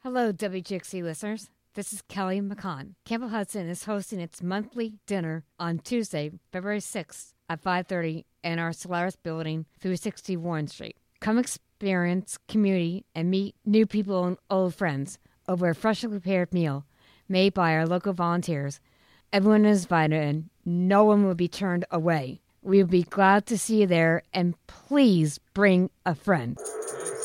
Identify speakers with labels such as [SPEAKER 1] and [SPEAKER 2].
[SPEAKER 1] Hello, WGXC listeners. This is Kelly McCon. Campbell Hudson is hosting its monthly dinner on Tuesday, February 6th at 5:30 in our Solaris building, 360 Warren Street. Come experience community and meet new people and old friends over a freshly prepared meal made by our local volunteers. Everyone is invited and no one will be turned away. We will be glad to see you there, and please bring a friend.